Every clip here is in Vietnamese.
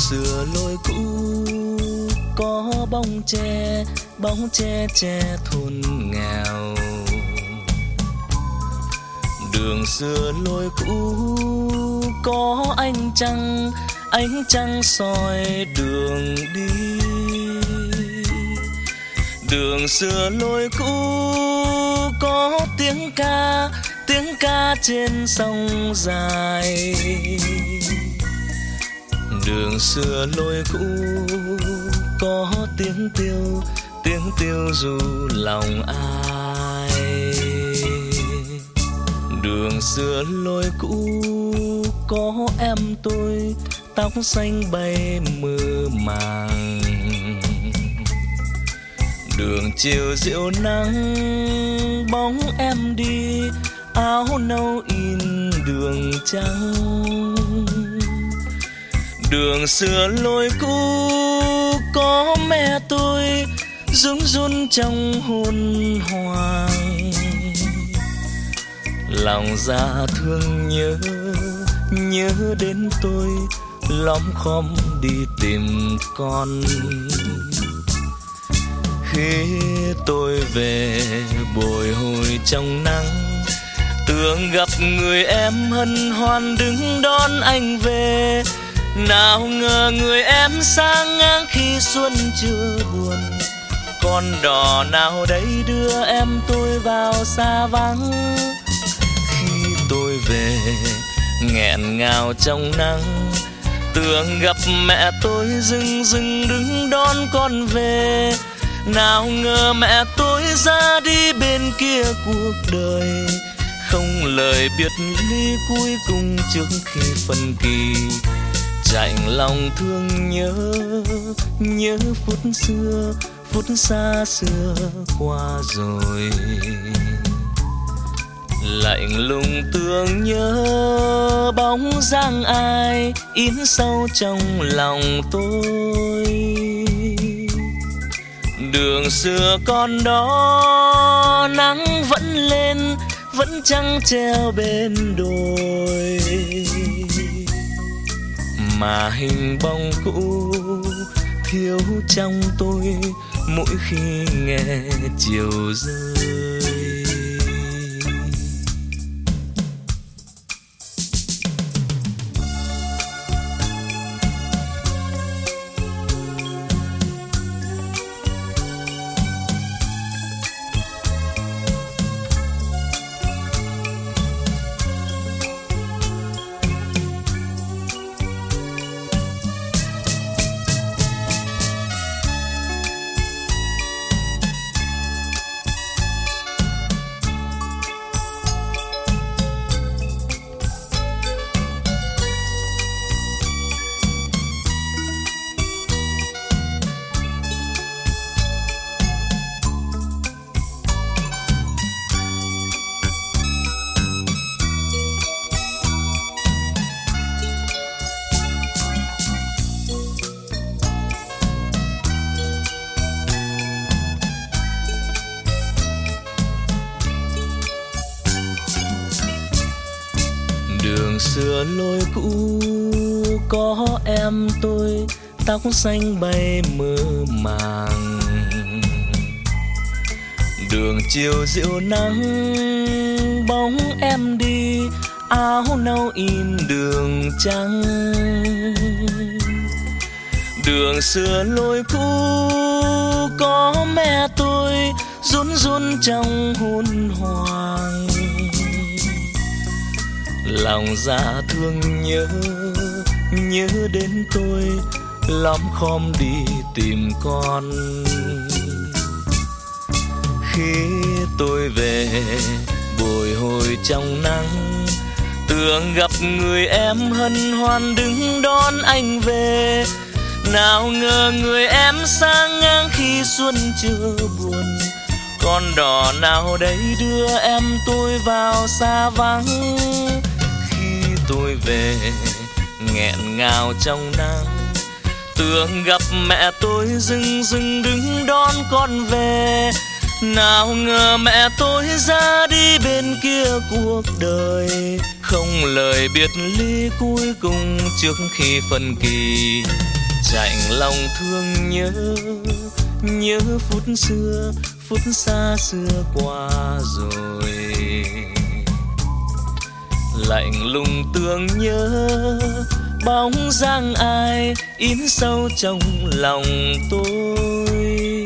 xưa lối cũ có bóng tre che thôn nghèo. Đường xưa lối cũ có ánh trăng soi đường đi. Đường xưa lối cũ có tiếng ca trên sông dài. Đường xưa lối cũ có tiếng tiêu ru lòng ai. Đường xưa lối cũ có em tôi tóc xanh bay mơ màng. Đường chiều dịu nắng bóng em đi, áo nâu in đường trắng. Đường xưa lối cũ có mẹ tôi run trong hôn hoang. Lòng dạ thương nhớ đến tôi, lom khom đi tìm con. Khi tôi về bồi hồi trong nắng, tưởng gặp người em hân hoan đứng đón anh về. Nào ngờ người em sang ngang khi xuân chưa buồn. Con đò nào đấy đưa em tôi vào xa vắng. Khi tôi về nghẹn ngào trong nắng, tưởng gặp mẹ tôi dưng đứng đón con về. Nào ngờ mẹ tôi ra đi bên kia cuộc đời, không lời biệt ly cuối cùng trước khi phân kỳ. Chạnh lòng thương nhớ phút xa xưa qua rồi. Lạnh lùng tưởng nhớ bóng dáng ai in sâu trong lòng tôi. Đường xưa con đó nắng vẫn lên, vẫn trăng treo bên đồi. Mà hình bóng cũ thiếu trong tôi mỗi khi nghe chiều rơi. Đường xưa lối cũ có em tôi tóc xanh bay mơ màng. Đường chiều dịu nắng bóng em đi, áo nâu in đường trắng. Đường xưa lối cũ có mẹ tôi run trong hôn hoang. Lòng dạ thương nhớ đến tôi, lom khom đi tìm con. Khi tôi về bồi hồi trong nắng, tưởng gặp người em hân hoan đứng đón anh về. Nào ngờ người em sang ngang khi xuân chưa buồn. Con đò nào đấy đưa em tôi vào xa vắng. Khi tôi về nghẹn ngào trong nắng, tưởng gặp mẹ tôi dưng đứng đón con về. Nào ngờ mẹ tôi ra đi bên kia cuộc đời, không lời biệt ly cuối cùng trước khi phân kỳ. chạnh lòng thương nhớ phút xưa, phút xa xưa qua rồi. Lạnh lùng tương nhớ bóng dáng ai in sâu trong lòng tôi.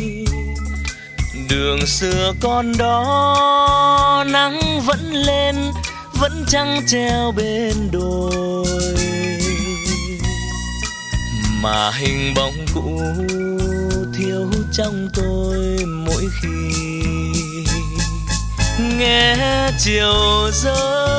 Đường xưa con đó nắng vẫn lên, vẫn trăng treo bên đồi, mà hình bóng cũ thiếu trong tôi mỗi khi nghe chiều rơi